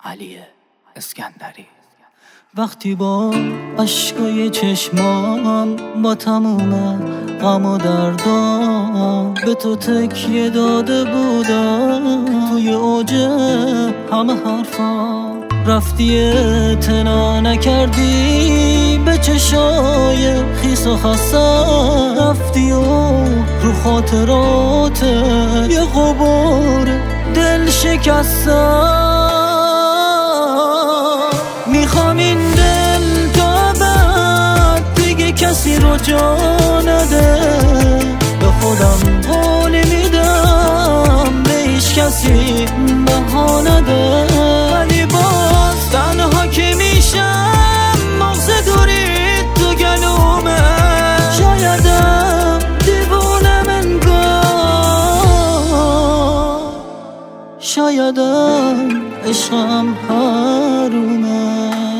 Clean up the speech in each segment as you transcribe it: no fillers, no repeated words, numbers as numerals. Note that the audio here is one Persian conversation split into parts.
علی اسکندری. وقتی با اشکای چشمام با تموم غم و دردام به تو تکیه داده بودم، توی اوج همه حرفام رفتی اعتنا نکردی به چشای خیس و خستم، رفتی و رو خاطرات یه غبار دل شکستم. میخوام این دل تا بعد دیگه کسی رو جا نده، به خودم قول میدم به هیچ کسی بها نده، ولی باز تنها که میشم مغز دوری تو گلومه، شایدم دیوونم انگار، شایدم عشقم حرومه.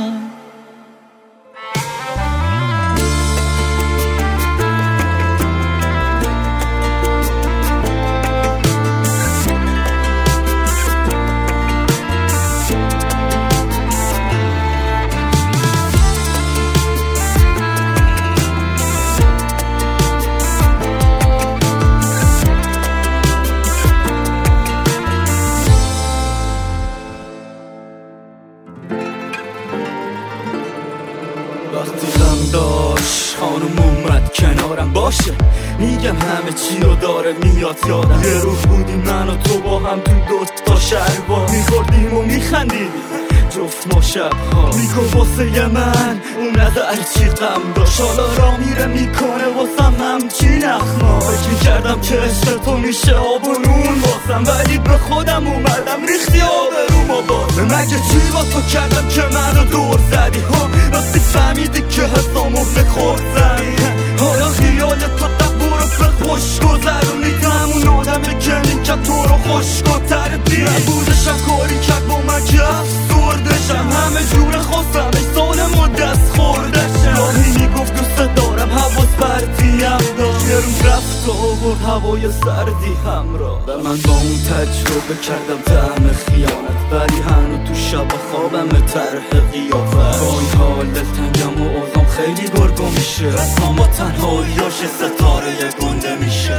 وقتی غم داشت خانم اومد کنارم، باشه میگم همه چی رو داره میاد یادم، یه روز بودیم من و تو با هم تو دوتا شهربار، میخوردیم و میخندیدیم جفت ما شبها، میگو واسه من اون نظر چی غم داشت، حالا را میره میکنه واسم همچی نخما، فکر میکردم که عشق تو میشه آب و نون واسم، ولی به خودم اومدم ریختی آبرومو بازم، مگه چی با تو کردم که منو دور زدی ها، راستی فهمیدی که حسامو به خود زدی، حالا خیال تو برو به خوش گذرونی، همون آدمه که میکرد تو رو خوشگتر دی، نبودشم کاری کرد با من که افسردشم، همه جور خواستم ای سالم و دست خوردشم، راهی میگفت دوست دارم حواس پرتیم داشت، یه روز رفت و آورد هوای سردی همراه، و من با اون تجربه کردم طعم خیانت، ولی هنو تو شب خوابم طرح قیافت، با این حال دلتنگم و اوضام خیلی گرگو میشه، رسما با تنهاییاش ستاره گنده میشه.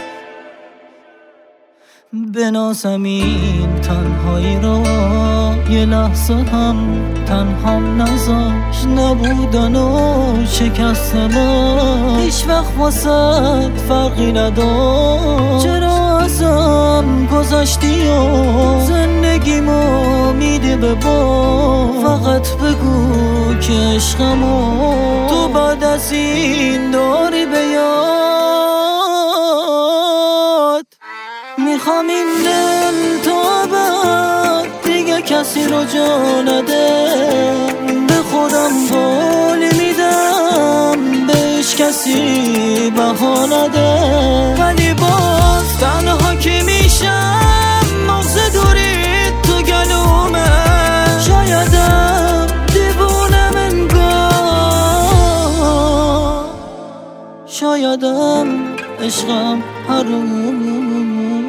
بنازم این تنهایی را یه لحظه هم تنهام نذاش، نبودن و شکستن هیچ وقت واسه فرقی نداشت، چرا ازم گذشتی و زندگیمو میدی به با، فقط بگو که عشقمو تو بعد از این داری به یاد. میخوام این دل تا بعد دیگه کسی رو جا نده، به خودم قول میدم به هیچ کسی بها نده، ولی باز تنها که میشم مغز دوری تو گلومه، شایدم دیوونم انگار، شایدم عشقم حروم.